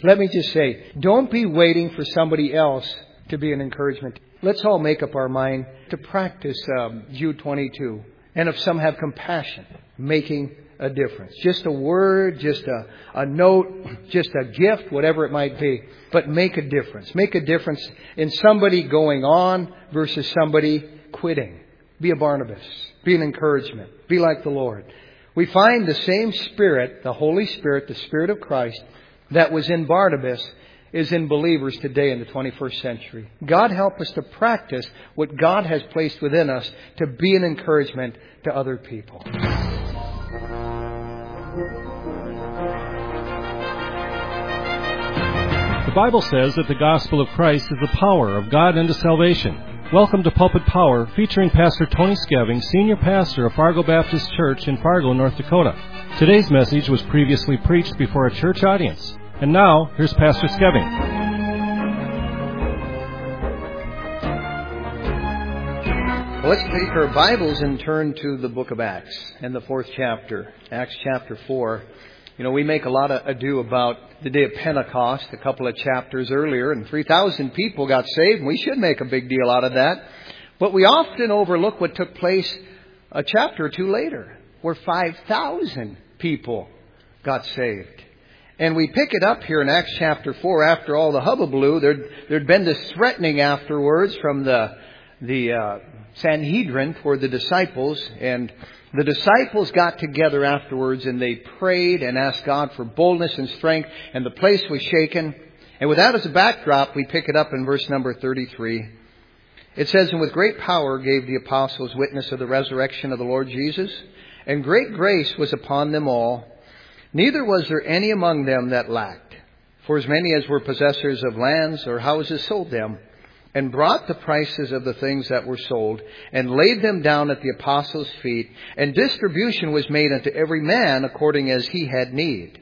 Let me just say, don't be waiting for somebody else to be an encouragement. Let's all make up our mind to practice Jude 22. And if some have compassion, making a difference. Just a word, just a note, just a gift, whatever it might be. But make a difference. Make a difference in somebody going on versus somebody quitting. Be a Barnabas. Be an encouragement. Be like the Lord. We find the same Spirit, the Holy Spirit, the Spirit of Christ, that was in Barnabas is in believers today in the 21st century. God help us to practice what God has placed within us to be an encouragement to other people. The Bible says that the gospel of Christ is the power of God unto salvation. Welcome to Pulpit Power, featuring Pastor Tony Skeving, Senior Pastor of Fargo Baptist Church in Fargo, North Dakota. Today's message was previously preached before a church audience. And now, here's Pastor Skeving. Let's take our Bibles and turn to the book of Acts and the 4th chapter, Acts chapter 4. You know, we make a lot of ado about the day of Pentecost a couple of chapters earlier, and 3,000 people got saved, and we should make a big deal out of that. But we often overlook what took place a chapter or two later, where 5,000 people got saved. And we pick it up here in Acts chapter 4 after all the hullabaloo. There'd been this threatening afterwards from the Sanhedrin for the disciples. And the disciples got together afterwards and they prayed and asked God for boldness and strength. And the place was shaken. And with that as a backdrop, we pick it up in verse number 33. It says, "And with great power gave the apostles witness of the resurrection of the Lord Jesus. And great grace was upon them all. Neither was there any among them that lacked. For as many as were possessors of lands or houses sold them, and brought the prices of the things that were sold, and laid them down at the apostles' feet. And distribution was made unto every man according as he had need.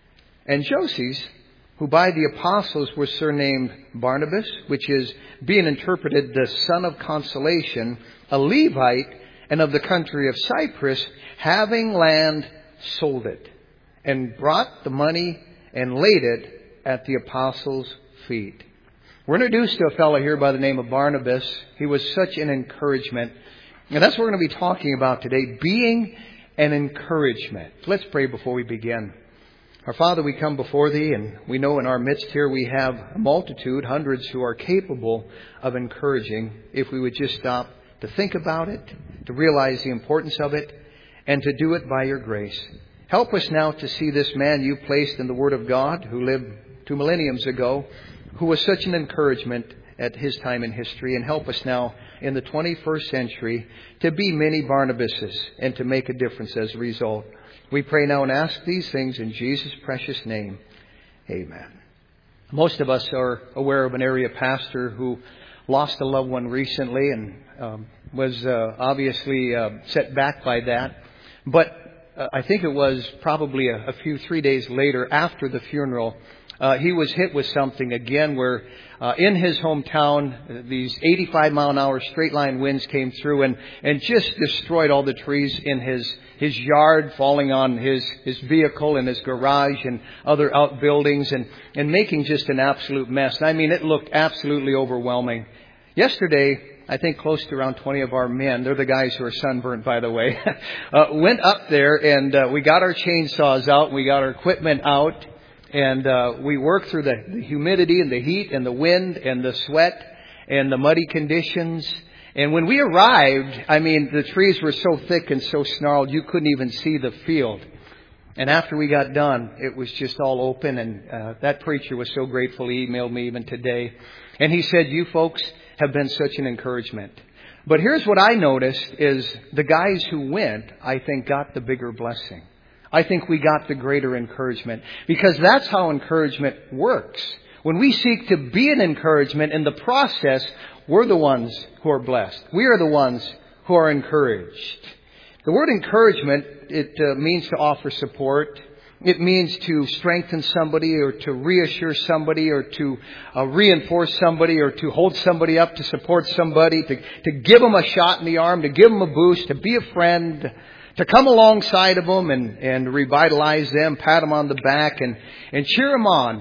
And Joses, who by the apostles was surnamed Barnabas, which is, being interpreted, the son of consolation, a Levite, and of the country of Cyprus, having land, sold it, and brought the money and laid it at the apostles' feet." We're introduced to a fellow here by the name of Barnabas. He was such an encouragement. And that's what we're going to be talking about today, being an encouragement. Let's pray before we begin. Our Father, we come before Thee, and we know in our midst here we have a multitude, hundreds who are capable of encouraging if we would just stop to think about it, to realize the importance of it, and to do it by Your grace. Help us now to see this man You placed in the Word of God, who lived 2 millenniums ago, who was such an encouragement at his time in history. And help us now in the 21st century to be many Barnabases and to make a difference as a result. We pray now and ask these things in Jesus' precious name. Amen. Most of us are aware of an area pastor who lost a loved one recently and was obviously set back by that. But I think it was probably a few 3 days later after the funeral, he was hit with something again where in his hometown, these 85-mile-an-hour straight-line winds came through and just destroyed all the trees in his yard, falling on his vehicle and his garage and other outbuildings and making just an absolute mess. I mean, it looked absolutely overwhelming. Yesterday, I think close to around 20 of our men, they're the guys who are sunburnt, by the way, went up there and we got our chainsaws out, we got our equipment out, and we worked through the humidity and the heat and the wind and the sweat and the muddy conditions. And when we arrived, I mean, the trees were so thick and so snarled, you couldn't even see the field. And after we got done, it was just all open. And that preacher was so grateful. He emailed me even today. And he said, "You folks have been such an encouragement." But here's what I noticed is the guys who went, I think, got the bigger blessing. I think we got the greater encouragement, because that's how encouragement works. When we seek to be an encouragement in the process, we're the ones who are blessed. We are the ones who are encouraged. The word encouragement, it means to offer support. It means to strengthen somebody or to reassure somebody or to reinforce somebody or to hold somebody up, to support somebody, to give them a shot in the arm, to give them a boost, to be a friend, to come alongside of them and revitalize them, pat them on the back and cheer them on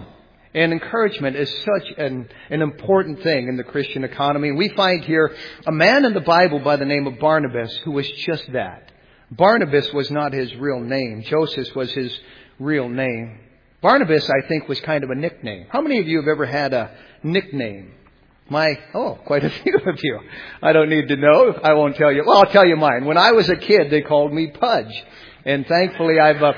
And encouragement is such an important thing in the Christian economy. And we find here a man in the Bible by the name of Barnabas who was just that. Barnabas was not his real name. Joseph was his real name. Barnabas, I think, was kind of a nickname. How many of you have ever had a nickname? Quite a few of you. I don't need to know. I won't tell you. Well, I'll tell you mine. When I was a kid, they called me Pudge. And thankfully,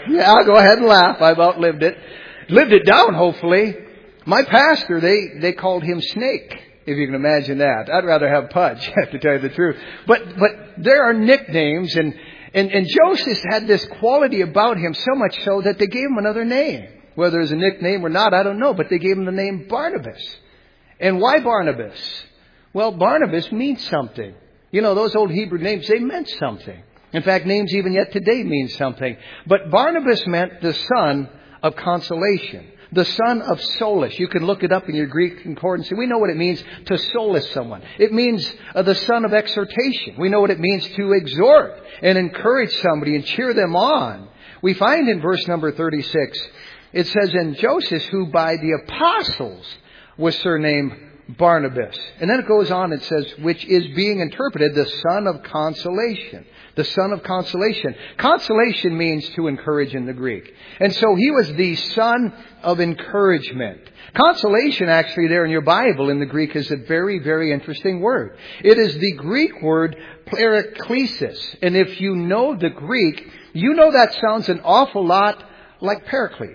go ahead and laugh. I've outlived it. Lived it down, hopefully. My pastor, they called him Snake, if you can imagine that. I'd rather have Pudge, I have to tell you the truth. But there are nicknames, and Joseph had this quality about him, so much so that they gave him another name. Whether it was a nickname or not, I don't know, but they gave him the name Barnabas. And why Barnabas? Well, Barnabas means something. You know, those old Hebrew names, they meant something. In fact, names even yet today mean something. But Barnabas meant the son of consolation, the son of solace. You can look it up in your Greek concordance. We know what it means to solace someone. It means the son of exhortation. We know what it means to exhort and encourage somebody and cheer them on. We find in verse number 36, it says, "And Joseph, who by the apostles was surnamed Barnabas." And then it goes on, it says, which is being interpreted the son of consolation. The son of consolation. Consolation means to encourage in the Greek. And so he was the son of encouragement. Consolation, actually, there in your Bible in the Greek is a very, very interesting word. It is the Greek word paraklesis. And if you know the Greek, you know that sounds an awful lot like paraclete.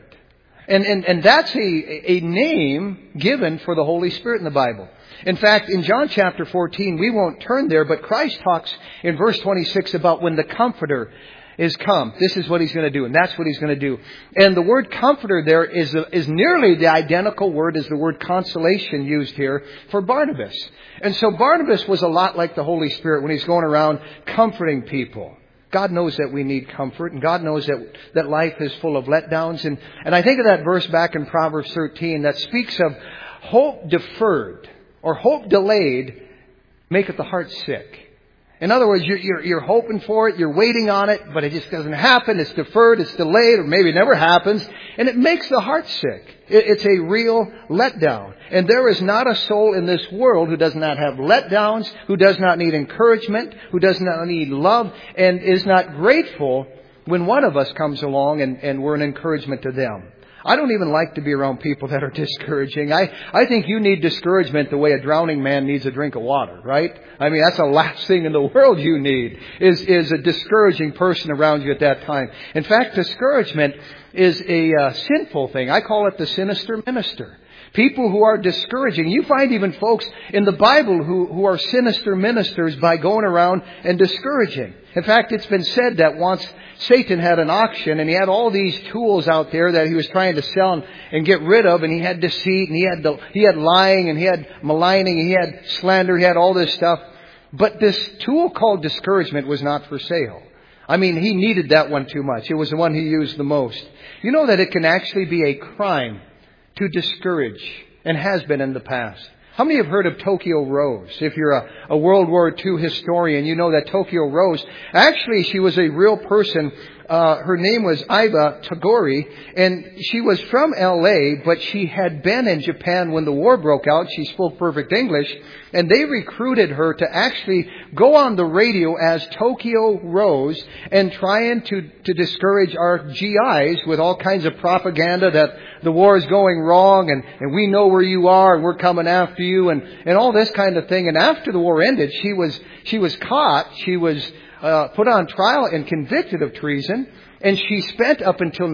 And that's a name given for the Holy Spirit in the Bible. In fact, in John chapter 14, we won't turn there, but Christ talks in verse 26 about when the Comforter is come. This is what He's going to do, and that's what He's going to do. And the word Comforter there is nearly the identical word as the word consolation used here for Barnabas. And so Barnabas was a lot like the Holy Spirit when He's going around comforting people. God knows that we need comfort, and God knows that life is full of letdowns. And I think of that verse back in Proverbs 13 that speaks of hope deferred or hope delayed maketh the heart sick. In other words, you're hoping for it, you're waiting on it, but it just doesn't happen. It's deferred, it's delayed, or maybe it never happens, and it makes the heart sick. It's a real letdown. And there is not a soul in this world who does not have letdowns, who does not need encouragement, who does not need love, and is not grateful when one of us comes along and we're an encouragement to them. I don't even like to be around people that are discouraging. I think you need discouragement the way a drowning man needs a drink of water, right? I mean, that's the last thing in the world you need is a discouraging person around you at that time. In fact, discouragement is a sinful thing. I call it the sinister minister. People who are discouraging. You find even folks in the Bible who are sinister ministers by going around and discouraging. In fact, it's been said that once Satan had an auction and he had all these tools out there that he was trying to sell and get rid of, and he had deceit and he had lying and he had maligning and he had slander, he had all this stuff. But this tool called discouragement was not for sale. I mean, he needed that one too much. It was the one he used the most. You know that it can actually be a crime to discourage, and has been in the past. How many have heard of Tokyo Rose? If you're a World War II historian, you know that Tokyo Rose, actually she was a real person. Her name was Iba Togori, and she was from L.A., but she had been in Japan when the war broke out. She spoke perfect English, and they recruited her to actually go on the radio as Tokyo Rose and trying to discourage our GIs with all kinds of propaganda that the war is going wrong and we know where you are and we're coming after you and all this kind of thing. And after the war ended, she was caught. She was put on trial and convicted of treason, and she spent up until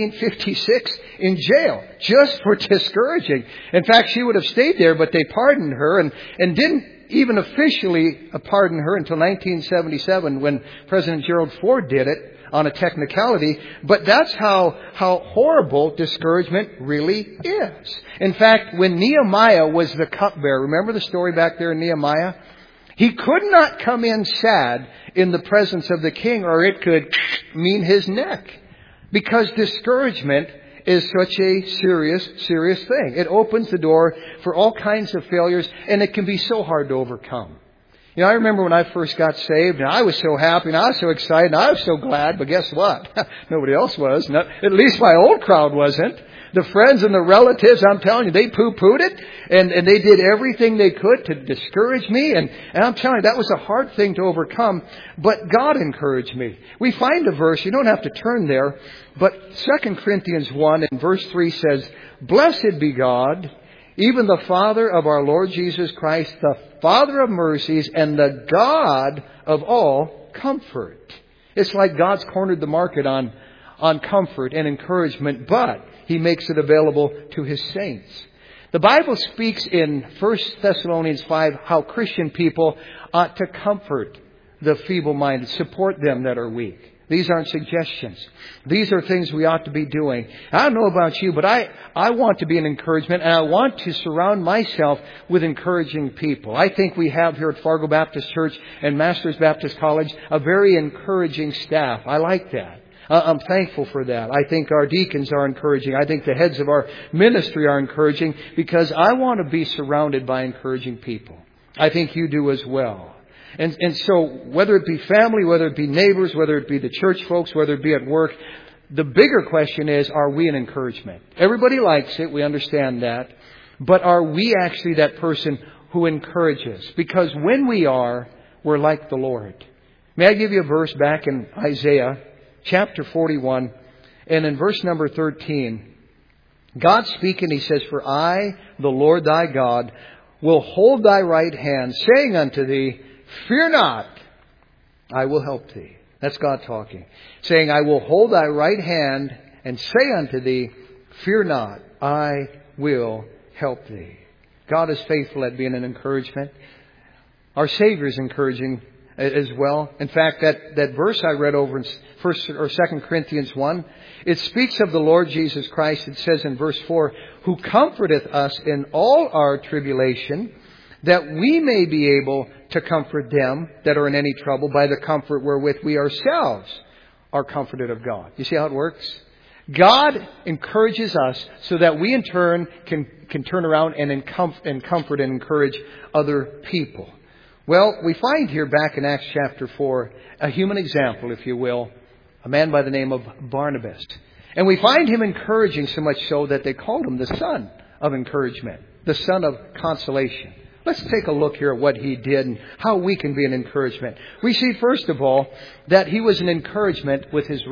1956 in jail just for discouraging. In fact, she would have stayed there, but they pardoned her and didn't even officially pardon her until 1977 when President Gerald Ford did it on a technicality. But that's how horrible discouragement really is. In fact, when Nehemiah was the cupbearer, remember the story back there in Nehemiah? He could not come in sad in the presence of the king, or it could mean his neck. Because discouragement is such a serious, serious thing. It opens the door for all kinds of failures, and it can be so hard to overcome. You know, I remember when I first got saved, and I was so happy, and I was so excited, and I was so glad, but guess what? Nobody else was. At least my old crowd wasn't. The friends and the relatives, I'm telling you, they poo-pooed it. And they did everything they could to discourage me. And I'm telling you, that was a hard thing to overcome. But God encouraged me. We find a verse, you don't have to turn there, but 2 Corinthians 1 and verse 3 says, "Blessed be God, even the Father of our Lord Jesus Christ, the Father of mercies and the God of all comfort." It's like God's cornered the market on comfort and encouragement, but He makes it available to His saints. The Bible speaks in 1 Thessalonians 5 how Christian people ought to comfort the feeble-minded, support them that are weak. These aren't suggestions. These are things we ought to be doing. I don't know about you, but I want to be an encouragement, and I want to surround myself with encouraging people. I think we have here at Fargo Baptist Church and Masters Baptist College a very encouraging staff. I like that. I'm thankful for that. I think our deacons are encouraging. I think the heads of our ministry are encouraging because I want to be surrounded by encouraging people. I think you do as well. And so whether it be family, whether it be neighbors, whether it be the church folks, whether it be at work, the bigger question is, are we an encouragement? Everybody likes it. We understand that. But are we actually that person who encourages? Because when we are, we're like the Lord. May I give you a verse back in Isaiah chapter 41 and in verse number 13. God speaking, He says, "For I, the Lord thy God, will hold thy right hand, saying unto thee, Fear not, I will help thee." That's God talking. Saying, "I will hold thy right hand and say unto thee, Fear not, I will help thee." God is faithful at being an encouragement. Our Savior is encouraging as well. In fact, that verse I read over in 1 or 2 Corinthians 1, it speaks of the Lord Jesus Christ. It says in verse 4, "Who comforteth us in all our tribulation, that we may be able to comfort them that are in any trouble by the comfort wherewith we ourselves are comforted of God." You see how it works? God encourages us so that we in turn can turn around and comfort and encourage other people. Well, we find here back in Acts chapter 4 a human example, if you will, a man by the name of Barnabas. And we find him encouraging so much so that they called him the son of encouragement, the son of consolation. Let's take a look here at what he did and how we can be an encouragement. We see, first of all, that he was an encouragement with his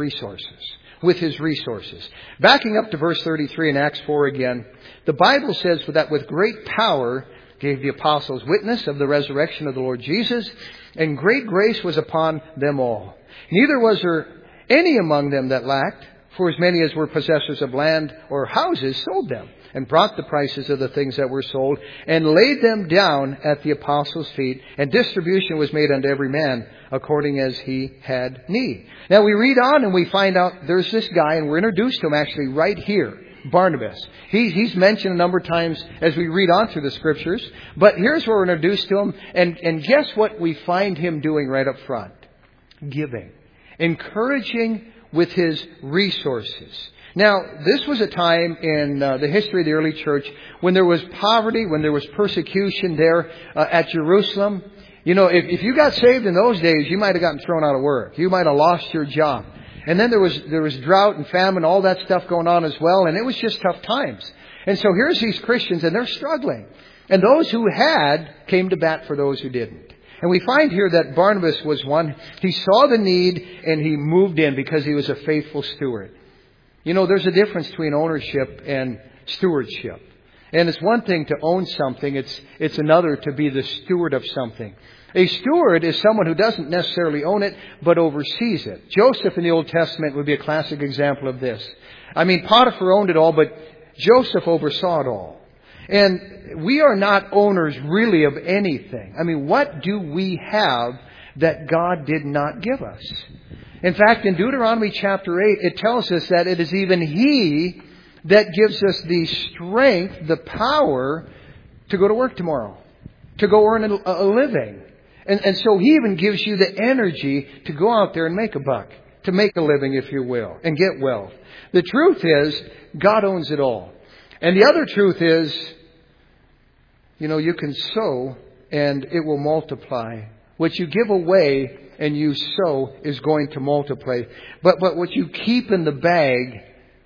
resources. Backing up to verse 33 in Acts 4 again, the Bible says that with great power gave the apostles witness of the resurrection of the Lord Jesus, and great grace was upon them all. Neither was there any among them that lacked, for as many as were possessors of land or houses sold them, and brought the prices of the things that were sold, and laid them down at the apostles' feet, and distribution was made unto every man according as he had need. Now we read on and we find out there's this guy, and we're introduced to him actually right here, Barnabas. He's mentioned a number of times as we read on through the Scriptures, but here's where we're introduced to him, and guess what we find him doing right up front? Giving. Encouraging with his resources. Now, this was a time in the history of the early church when there was poverty, when there was persecution there at Jerusalem. You know, if you got saved in those days, you might have gotten thrown out of work. You might have lost your job. And then there was drought and famine, all that stuff going on as well, and it was just tough times. And so here's these Christians, and they're struggling. And those who had came to bat for those who didn't. And we find here that Barnabas was one. He saw the need and he moved in because he was a faithful steward. You know, there's a difference between ownership and stewardship. And it's one thing to own something. It's another to be the steward of something. A steward is someone who doesn't necessarily own it, but oversees it. Joseph in the Old Testament would be a classic example of this. I mean, Potiphar owned it all, but Joseph oversaw it all. And we are not owners really of anything. I mean, what do we have that God did not give us? In fact, in Deuteronomy chapter 8, it tells us that it is even He that gives us the strength, the power to go to work tomorrow, to go earn a living. And so He even gives you the energy to go out there and make a buck, to make a living, if you will, and get wealth. The truth is, God owns it all. And the other truth is, you know, you can sow and it will multiply. What you give away and you sow is going to multiply. But what you keep in the bag,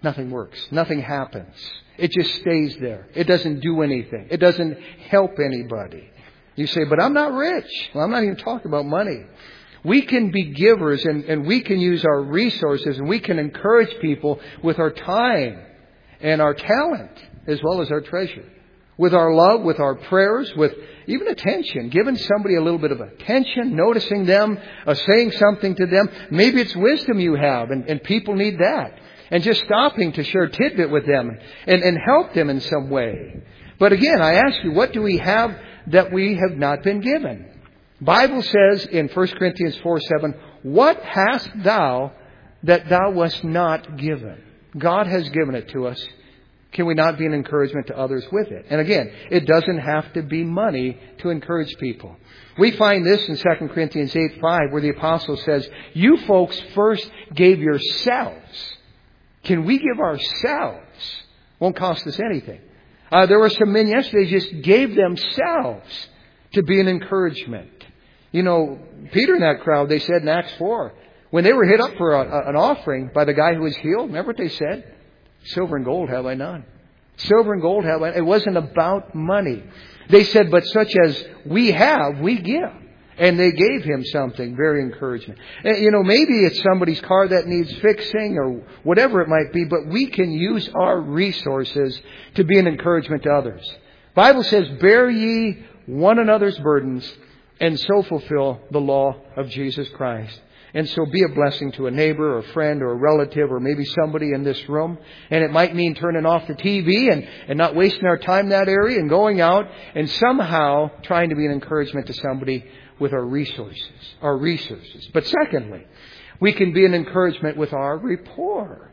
nothing works. Nothing happens. It just stays there. It doesn't do anything. It doesn't help anybody. You say, but I'm not rich. Well, I'm not even talking about money. We can be givers and we can use our resources and we can encourage people with our time and our talent as well as our treasure. With our love, with our prayers, with even attention. Giving somebody a little bit of attention, noticing them, saying something to them. Maybe it's wisdom you have and people need that. And just stopping to share a tidbit with them and help them in some way. But again, I ask you, what do we have that we have not been given? Bible says in 1 Corinthians 4:7, what hast thou that thou wast not given? God has given it to us. Can we not be an encouragement to others with it? And again, it doesn't have to be money to encourage people. We find this in 2 Corinthians 8:5, where the apostle says, you folks first gave yourselves. Can we give ourselves? Won't cost us anything. There were some men yesterday just gave themselves to be an encouragement. You know, Peter and that crowd, they said in Acts 4, when they were hit up for an offering by the guy who was healed, remember what they said? Silver and gold have I none. Silver and gold have I none. It wasn't about money. They said, but such as we have, we give. And they gave him something, very encouragement. You know, maybe it's somebody's car that needs fixing or whatever it might be, but we can use our resources to be an encouragement to others. The Bible says, bear ye one another's burdens and so fulfill the law of Jesus Christ. And so be a blessing to a neighbor or a friend or a relative or maybe somebody in this room. And it might mean turning off the TV and not wasting our time in that area and going out and somehow trying to be an encouragement to somebody with our resources. But secondly, we can be an encouragement with our rapport,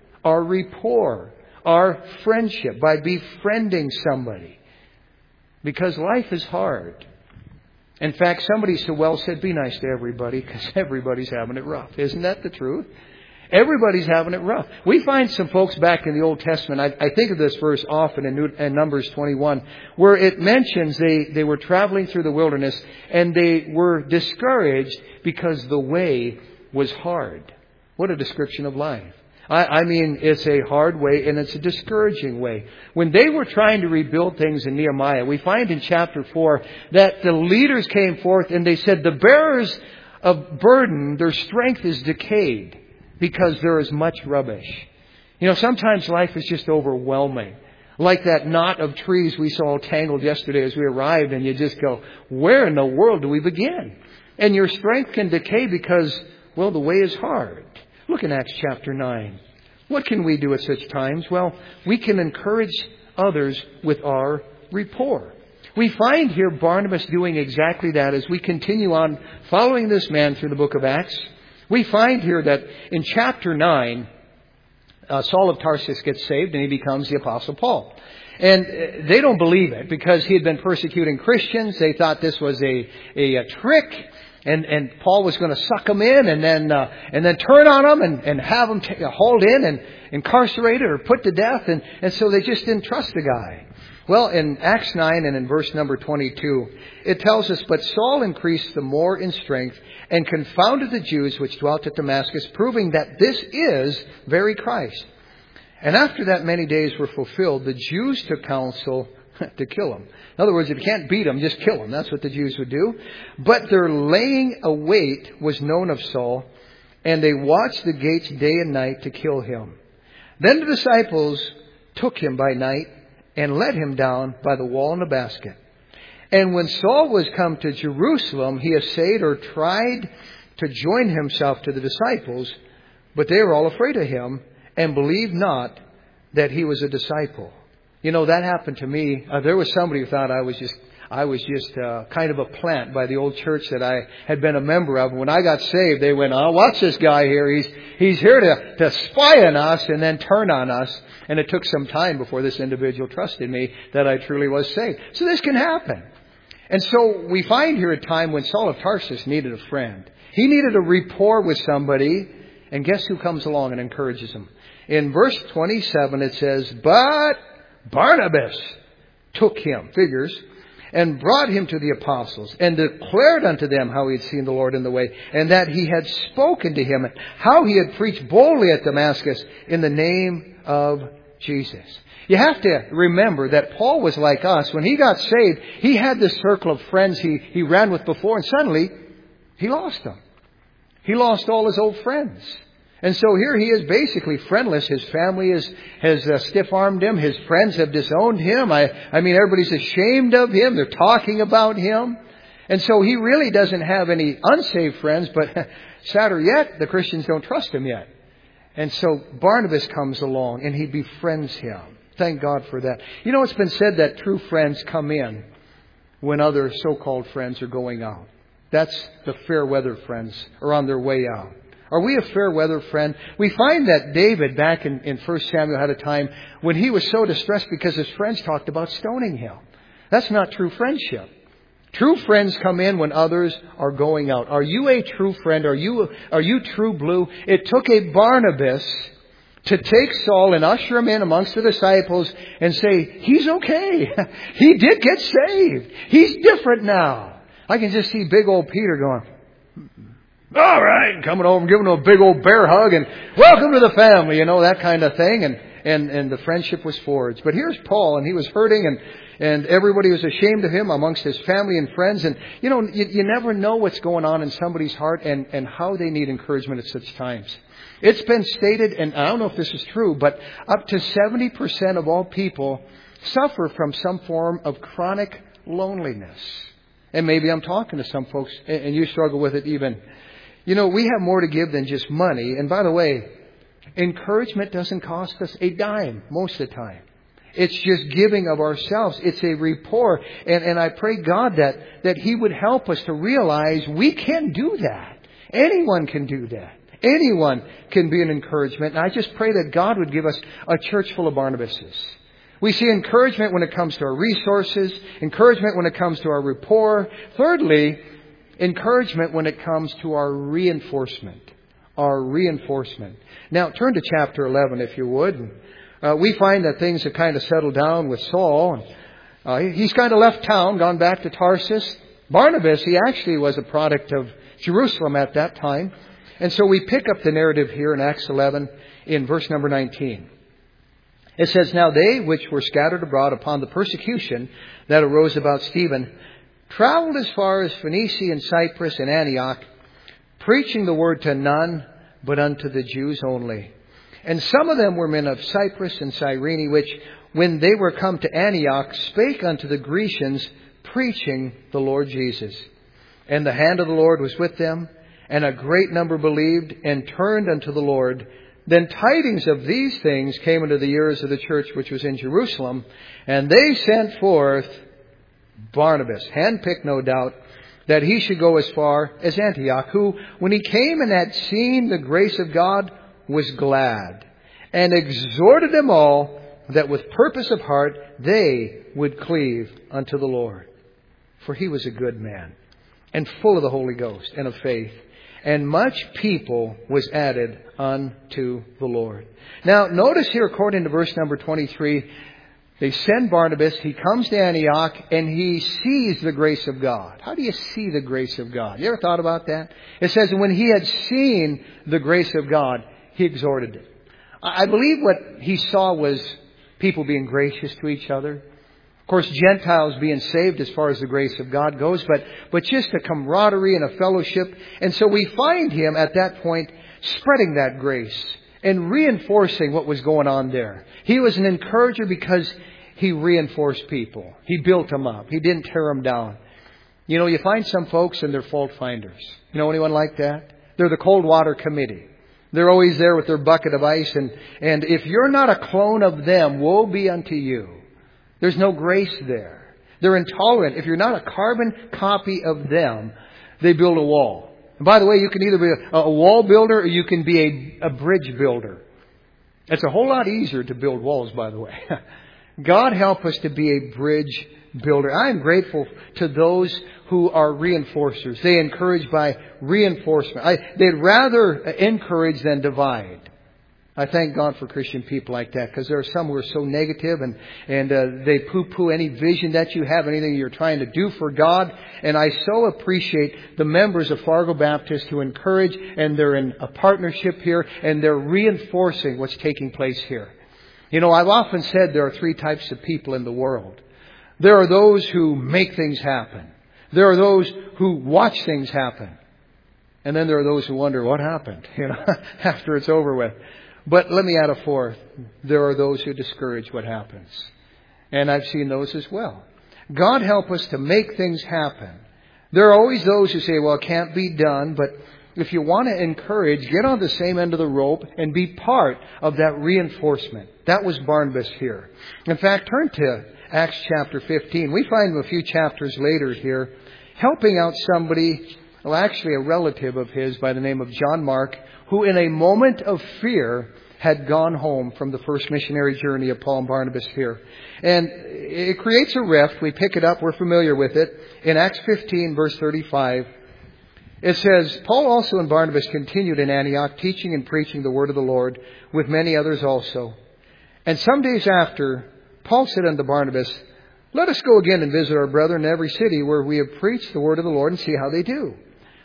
our friendship, by befriending somebody. Because life is hard. In fact, somebody so well said, be nice to everybody because everybody's having it rough. Isn't that the truth? Everybody's having it rough. We find some folks back in the Old Testament. I think of this verse often in Numbers 21, where it mentions they were traveling through the wilderness and they were discouraged because the way was hard. What a description of life. I mean, it's a hard way and it's a discouraging way. When they were trying to rebuild things in Nehemiah, we find in chapter 4 that the leaders came forth and they said, the bearers of burden, their strength is decayed because there is much rubbish. You know, sometimes life is just overwhelming. Like that knot of trees we saw tangled yesterday as we arrived, and you just go, where in the world do we begin? And your strength can decay because, well, the way is hard. Look in Acts chapter 9. What can we do at such times? Well, we can encourage others with our rapport. We find here Barnabas doing exactly that as we continue on following this man through the book of Acts. We find here that in chapter 9, Saul of Tarsus gets saved and he becomes the Apostle Paul. And they don't believe it because he had been persecuting Christians. They thought this was a trick. And Paul was going to suck them in and then turn on them and have them hauled in and incarcerated or put to death. And so they just didn't trust the guy. Well, in Acts 9 and in verse number 22, it tells us, but Saul increased the more in strength and confounded the Jews which dwelt at Damascus, proving that this is very Christ. And after that many days were fulfilled, the Jews took counsel to kill him. In other words, if you can't beat him, just kill him. That's what the Jews would do. But their laying a wait was known of Saul, and they watched the gates day and night to kill him. Then the disciples took him by night and let him down by the wall in a basket. And when Saul was come to Jerusalem, he essayed or tried to join himself to the disciples, but they were all afraid of him and believed not that he was a disciple. You know, that happened to me. There was somebody who thought I was just kind of a plant by the old church that I had been a member of. When I got saved, they went, "Oh, watch this guy here. He's here to spy on us and then turn on us." And it took some time before this individual trusted me that I truly was saved. So this can happen. And so we find here a time when Saul of Tarsus needed a friend. He needed a rapport with somebody. And guess who comes along and encourages him? In verse 27, it says, but Barnabas took him, figures, and brought him to the apostles, and declared unto them how he had seen the Lord in the way, and that he had spoken to him, and how he had preached boldly at Damascus in the name of Jesus. You have to remember that Paul was like us. When he got saved, he had this circle of friends he ran with before, and suddenly he lost them. He lost all his old friends. And so here he is basically friendless. His family has stiff-armed him. His friends have disowned him. I mean, everybody's ashamed of him. They're talking about him. And so he really doesn't have any unsaved friends, but sadder yet, the Christians don't trust him yet. And so Barnabas comes along and he befriends him. Thank God for that. You know, it's been said that true friends come in when other so-called friends are going out. That's the fair weather friends are on their way out. Are we a fair weather friend? We find that David back in 1 Samuel had a time when he was so distressed because his friends talked about stoning him. That's not true friendship. True friends come in when others are going out. Are you a true friend? Are you true blue? It took a Barnabas to take Saul and usher him in amongst the disciples and say, he's okay. He did get saved. He's different now. I can just see big old Peter going, all right, and coming over and giving him a big old bear hug and welcome to the family, you know, that kind of thing. And the friendship was forged. But here's Paul, and he was hurting, and everybody was ashamed of him amongst his family and friends. And, you know, you never know what's going on in somebody's heart and how they need encouragement at such times. It's been stated, and I don't know if this is true, but up to 70% of all people suffer from some form of chronic loneliness. And maybe I'm talking to some folks, and you struggle with it even. You know, we have more to give than just money. And by the way, encouragement doesn't cost us a dime most of the time. It's just giving of ourselves. It's a rapport. And I pray God that He would help us to realize we can do that. Anyone can do that. Anyone can be an encouragement. And I just pray that God would give us a church full of Barnabases. We see encouragement when it comes to our resources. Encouragement when it comes to our rapport. Thirdly, encouragement when it comes to our reinforcement. Our reinforcement. Now, turn to chapter 11, if you would. We find that things have kind of settled down with Saul. He's kind of left town, gone back to Tarsus. Barnabas, he actually was a product of Jerusalem at that time. And so we pick up the narrative here in Acts 11 in verse number 19. It says, now they which were scattered abroad upon the persecution that arose about Stephen traveled as far as Phoenicia and Cyprus and Antioch, preaching the word to none but unto the Jews only. And some of them were men of Cyprus and Cyrene, which, when they were come to Antioch, spake unto the Grecians, preaching the Lord Jesus. And the hand of the Lord was with them, and a great number believed and turned unto the Lord. Then tidings of these things came unto the ears of the church which was in Jerusalem, and they sent forth Barnabas, handpicked no doubt, that he should go as far as Antioch, who, when he came and had seen the grace of God, was glad, and exhorted them all that with purpose of heart they would cleave unto the Lord. For he was a good man, and full of the Holy Ghost and of faith. And much people was added unto the Lord. Now, notice here, according to verse number 23, they send Barnabas. He comes to Antioch, and he sees the grace of God. How do you see the grace of God? You ever thought about that? It says, when he had seen the grace of God, he exhorted it. I believe what he saw was people being gracious to each other. Of course, Gentiles being saved as far as the grace of God goes, but just a camaraderie and a fellowship. And so we find him at that point spreading that grace and reinforcing what was going on there. He was an encourager because he reinforced people. He built them up. He didn't tear them down. You know, you find some folks and they're fault finders. You know anyone like that? They're the cold water committee. They're always there with their bucket of ice. And if you're not a clone of them, woe be unto you. There's no grace there. They're intolerant. If you're not a carbon copy of them, they build a wall. And by the way, you can either be a wall builder or you can be a bridge builder. It's a whole lot easier to build walls, by the way. God help us to be a bridge builder. I am grateful to those who are reinforcers. They encourage by reinforcement. They'd rather encourage than divide. I thank God for Christian people like that, because there are some who are so negative and they poo-poo any vision that you have, anything you're trying to do for God. And I so appreciate the members of Fargo Baptist who encourage, and they're in a partnership here, and they're reinforcing what's taking place here. You know, I've often said there are three types of people in the world. There are those who make things happen. There are those who watch things happen. And then there are those who wonder what happened, after it's over with. But let me add a fourth. There are those who discourage what happens. And I've seen those as well. God help us to make things happen. There are always those who say, well, it can't be done. But if you want to encourage, get on the same end of the rope and be part of that reinforcement. That was Barnabas here. In fact, turn to Acts chapter 15. We find him a few chapters later here, helping out somebody, well, actually a relative of his by the name of John Mark, who in a moment of fear had gone home from the first missionary journey of Paul and Barnabas here. And it creates a rift. We pick it up. We're familiar with it. In Acts 15, verse 35, it says, Paul also and Barnabas continued in Antioch, teaching and preaching the word of the Lord, with many others also. And some days after, Paul said unto Barnabas, let us go again and visit our brethren in every city where we have preached the word of the Lord and see how they do.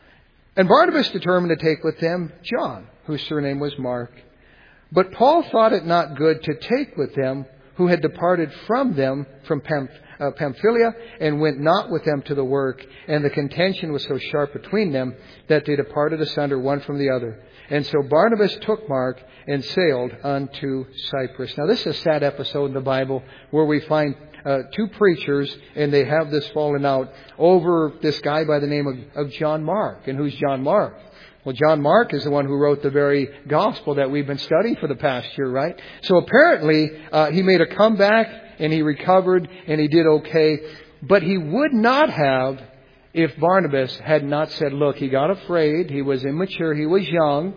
And Barnabas determined to take with them John, whose surname was Mark. But Paul thought it not good to take with them who had departed from them from Pamphylia and went not with them to the work. And the contention was so sharp between them that they departed asunder one from the other. And so Barnabas took Mark and sailed unto Cyprus. Now this is a sad episode in the Bible where we find two preachers and they have this falling out over this guy by the name of John Mark. And who's John Mark? Well, John Mark is the one who wrote the very gospel that we've been studying for the past year, right? So apparently he made a comeback and he recovered and he did okay. But he would not have if Barnabas had not said, look, he got afraid. He was immature. He was young.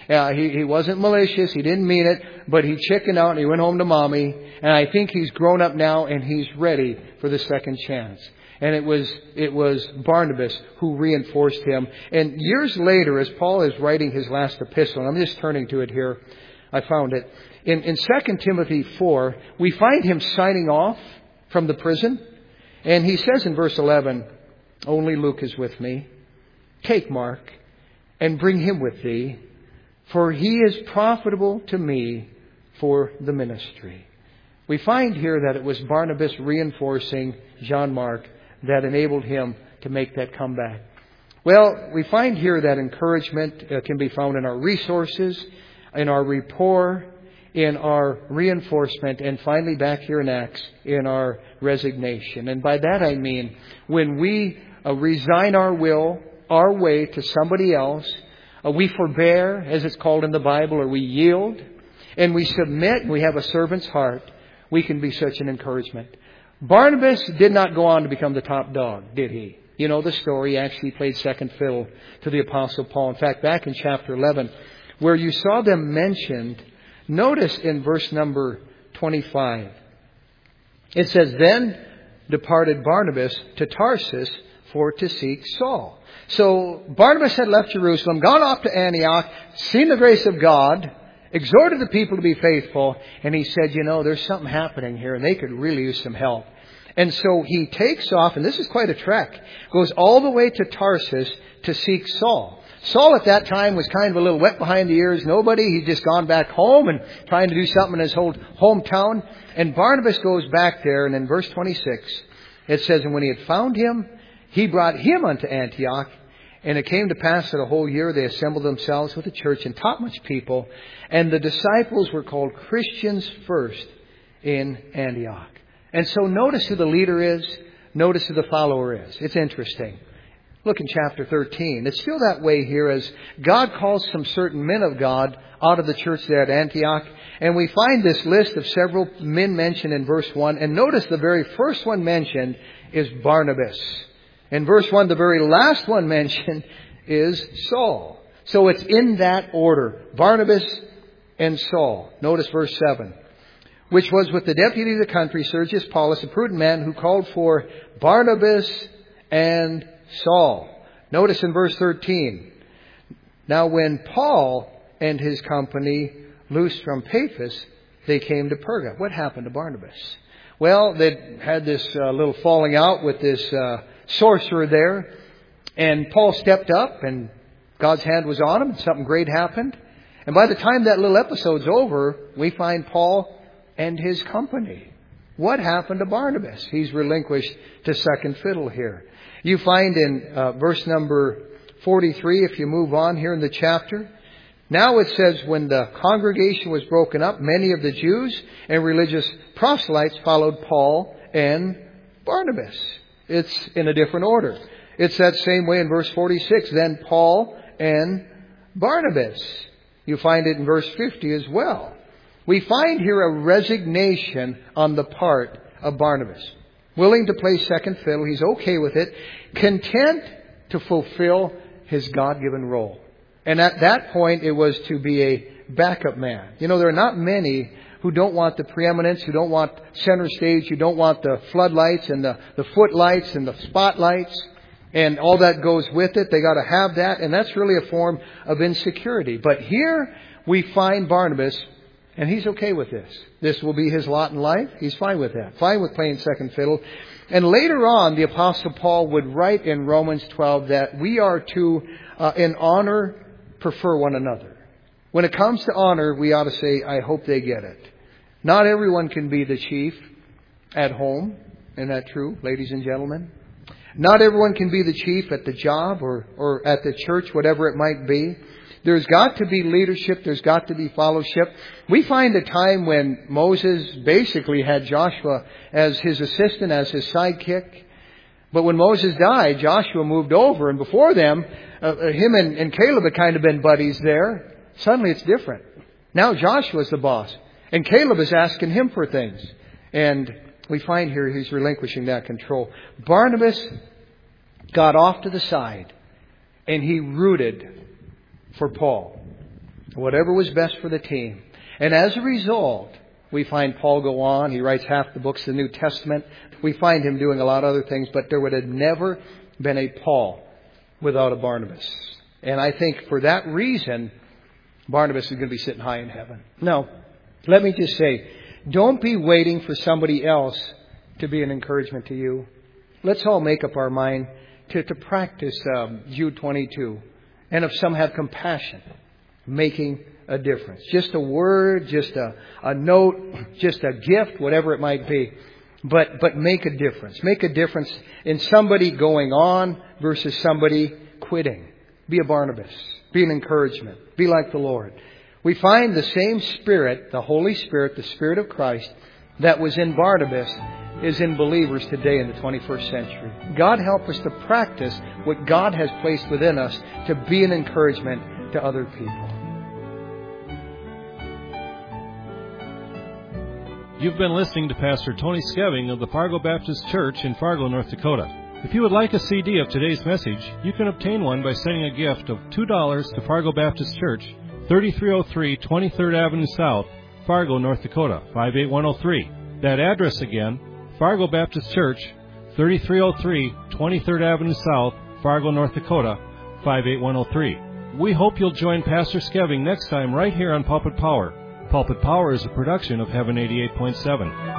He wasn't malicious. He didn't mean it. But he chickened out and he went home to mommy. And I think he's grown up now and he's ready for the second chance. And it was Barnabas who reinforced him. And years later, as Paul is writing his last epistle, and I'm just turning to it here, I found it. In 2 Timothy 4, we find him signing off from the prison. And he says in verse 11, only Luke is with me. Take Mark and bring him with thee, for he is profitable to me for the ministry. We find here that it was Barnabas reinforcing John Mark that enabled him to make that comeback. Well, we find here that encouragement can be found in our resources, in our rapport, in our reinforcement, and finally back here in Acts, in our resignation. And by that I mean when we resign our will, our way to somebody else, we forbear, as it's called in the Bible, or we yield, and we submit, and we have a servant's heart, we can be such an encouragement. Barnabas did not go on to become the top dog, did he? You know the story. He actually played second fiddle to the Apostle Paul. In fact, back in chapter 11, where you saw them mentioned, notice in verse number 25, it says, then departed Barnabas to Tarsus for to seek Saul. So Barnabas had left Jerusalem, gone off to Antioch, seen the grace of God, exhorted the people to be faithful, and he said, there's something happening here, and they could really use some help. And so he takes off, and this is quite a trek, goes all the way to Tarsus to seek Saul. Saul at that time was kind of a little wet behind the ears. He'd just gone back home and trying to do something in his whole hometown. And Barnabas goes back there, and in verse 26, it says, and when he had found him, he brought him unto Antioch. And it came to pass that a whole year they assembled themselves with the church and taught much people. And the disciples were called Christians first in Antioch. And so notice who the leader is. Notice who the follower is. It's interesting. Look in chapter 13. It's still that way here as God calls some certain men of God out of the church there at Antioch. And we find this list of several men mentioned in verse 1. And notice the very first one mentioned is Barnabas. In verse 1, the very last one mentioned is Saul. So it's in that order. Barnabas and Saul. Notice verse 7. Which was with the deputy of the country, Sergius Paulus, a prudent man who called for Barnabas and Saul. Notice in verse 13. Now when Paul and his company loosed from Paphos, they came to Perga. What happened to Barnabas? Well, they had this little falling out with this sorcerer there. And Paul stepped up and God's hand was on him and something great happened. And by the time that little episode's over, we find Paul and his company. What happened to Barnabas? He's relinquished to second fiddle here. You find in verse number 43, if you move on here in the chapter, now it says, when the congregation was broken up, many of the Jews and religious proselytes followed Paul and Barnabas. It's in a different order. It's that same way in verse 46, then Paul and Barnabas. You find it in verse 50 as well. We find here a resignation on the part of Barnabas. Willing to play second fiddle. He's okay with it. Content to fulfill his God-given role. And at that point, it was to be a backup man. You know, there are not many who don't want the preeminence, who don't want center stage, who don't want the floodlights and the footlights and the spotlights and all that goes with it. They got to have that, and that's really a form of insecurity. But here we find Barnabas, and he's okay with this. This will be his lot in life. He's fine with that. Fine with playing second fiddle. And later on, the Apostle Paul would write in Romans 12 that we are to, in honor, prefer one another. When it comes to honor, we ought to say, I hope they get it. Not everyone can be the chief at home. Isn't that true, ladies and gentlemen? Not everyone can be the chief at the job or at the church, whatever it might be. There's got to be leadership. There's got to be fellowship. We find a time when Moses basically had Joshua as his assistant, as his sidekick. But when Moses died, Joshua moved over. And before them, him and Caleb had kind of been buddies there. Suddenly it's different. Now Joshua's the boss. And Caleb is asking him for things. And we find here he's relinquishing that control. Barnabas got off to the side. And he rooted for Paul. Whatever was best for the team. And as a result, we find Paul go on. He writes half the books of the New Testament. We find him doing a lot of other things. But there would have never been a Paul without a Barnabas. And I think for that reason, Barnabas is going to be sitting high in heaven. Now, let me just say, don't be waiting for somebody else to be an encouragement to you. Let's all make up our mind to practice Jude 22. And if some have compassion, making a difference. Just a word, just a note, just a gift, whatever it might be. But make a difference. Make a difference in somebody going on versus somebody quitting. Be a Barnabas. Be an encouragement. Be like the Lord. We find the same Spirit, the Holy Spirit, the Spirit of Christ, that was in Barnabas is in believers today in the 21st century. God help us to practice what God has placed within us to be an encouragement to other people. You've been listening to Pastor Tony Skeving of the Fargo Baptist Church in Fargo, North Dakota. If you would like a CD of today's message, you can obtain one by sending a gift of $2 to Fargo Baptist Church, 3303 23rd Avenue South, Fargo, North Dakota, 58103. That address again, Fargo Baptist Church, 3303 23rd Avenue South, Fargo, North Dakota, 58103. We hope you'll join Pastor Skeving next time right here on Pulpit Power. Pulpit Power is a production of Heaven 88.7.